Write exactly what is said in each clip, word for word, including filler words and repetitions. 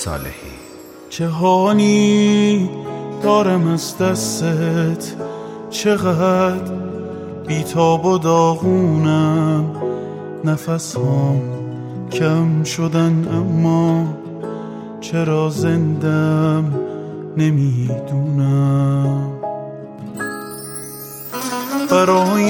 صالحی. جهانی دارم از دستت، چقدر بیتاب و داغونم، نفس هام کم شدن اما چرا زندم نمیدونم. برای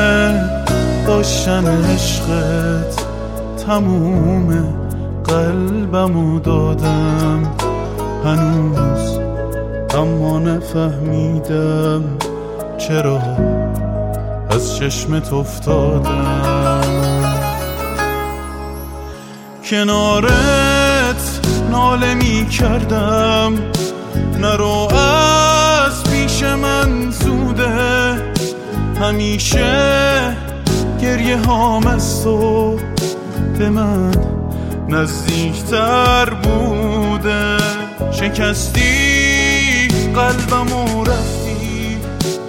داشتن عشقت تموم قلبمو دادم هنوز، اما نفهمیدم چرا از چشمت افتادم. کنارت ناله می کردم نرو از پیش من زوده، همیشه گریه هام از تو به من نزدیکتر بوده. شکستی قلبمو رفتی،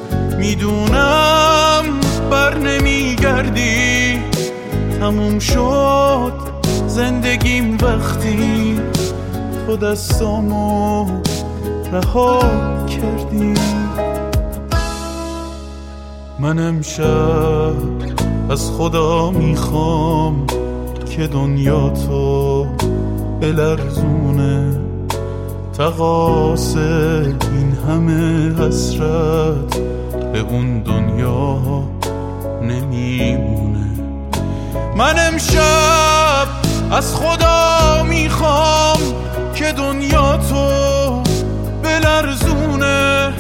میدونم بر نمیگردی، تموم شد زندگیم وقتی تو دستامو رها کردی. من امشب از خدا میخوام که دنیا تو بلرزونه، تقاصر این همه حسرت به اون دنیا نمیمونه. من امشب از خدا میخوام که دنیا تو بلرزونه،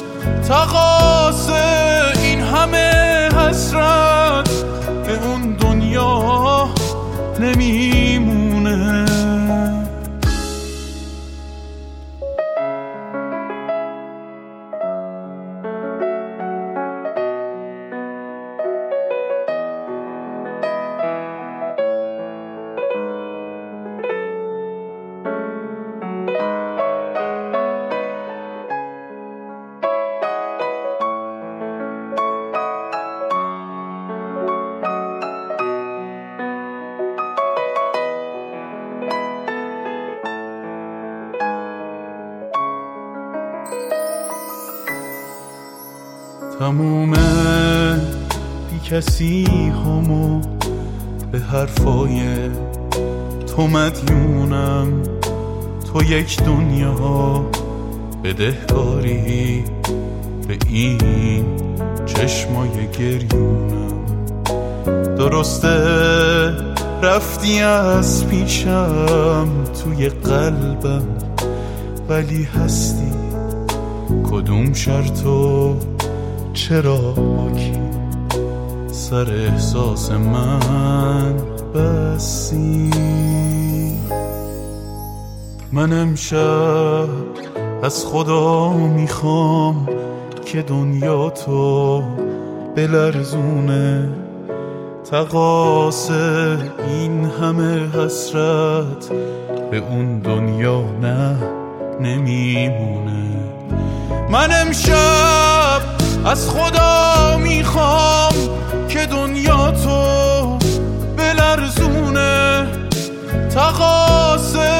تقاصر این همه حسرت به اون دنیا نمیمونه. تموم بی کسی همو به حرفای تو مدیونم، تو یک دنیا بدهکاری به این چشمای گریونم. درسته رفتی از پیشم توی قلبم، ولی هستی کدوم شرطو چرا باکی سر احساس من بسی. من امشب از خدا میخوام که دنیا تو بلرزونه، تقاصر این همه حسرت به اون دنیا نه نمیمونه. من امشب از خدا میخوام که دنیا تو بلرزونه، تقاصر